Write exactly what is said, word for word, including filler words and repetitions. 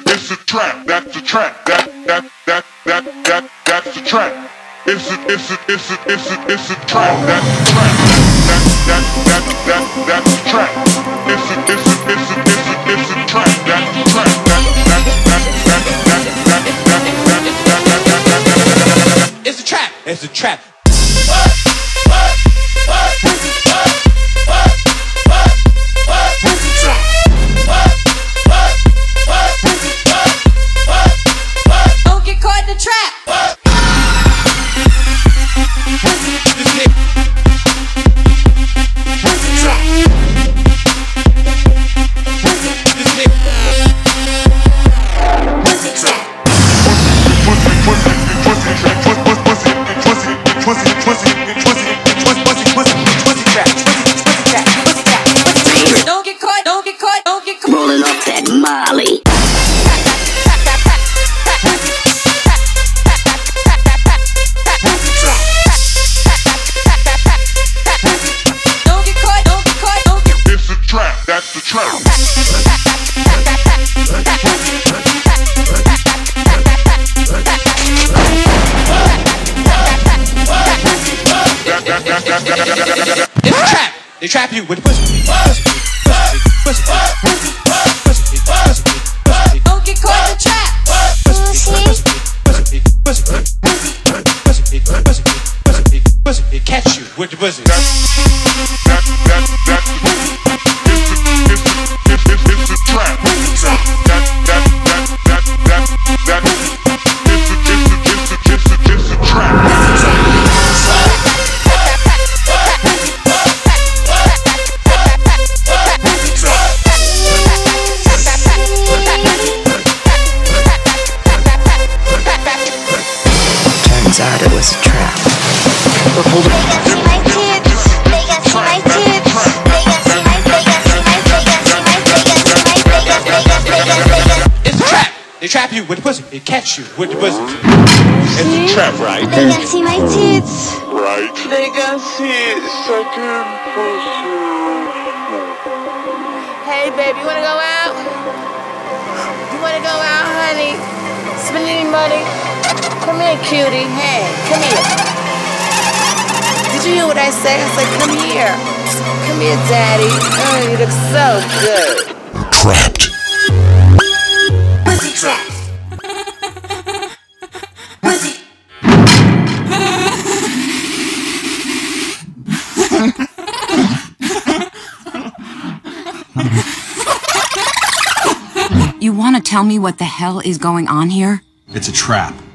It's a trap. That's a trap. That that that that that that's a trap. It's a it's a it's a it's a it's a trap. That's a trap. That that that that that's a trap. It's a it's a it's a it's a it's a trap. That's a trap. That that that that that that that that that It's a trap. It's a trap. Don't get caught in the trap. Don't get caught, don't get caught, don't get caught. Rolling up that Molly. Don't get caught, don't get caught, don't get. It's a trap. That's the trap. It's a trap. They trap you with the pussy. Pussy, pussy, pussy, pussy, pussy, pussy. Don't get caught in the trap. Catch you with the pussy. That that that that's it's a it's a it's a it's a trap. That that that that that that it's a it's a it's a it's a it's a trap. Turns out it was a trap. They got see my tits. They got see my tits. They got see my. They got see my. They got see my. They got see my. They got. They got. They got. They got. It's a trap. They trap you with the pussy. They catch you with the pussy. It's a trap, right? They got see my tits. Right. They got see sucking pussy. Hey baby, you wanna go out? You wanna go out, honey? Spend any money? Come here, cutie. Hey, come here. Did you hear what I said? I said, come here. Come here, daddy. Oh, you look so good. Trapped. Pussy trap. Pussy. You want to tell me what the hell is going on here? It's a trap.